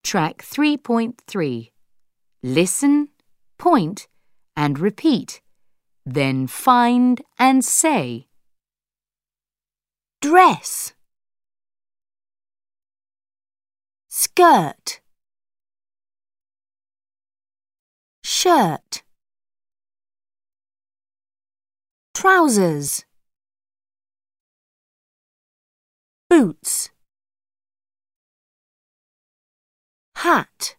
Track 3.3. Listen, point, and repeat. Then find and say. Dress, skirt, shirt, trousers, boots, hat.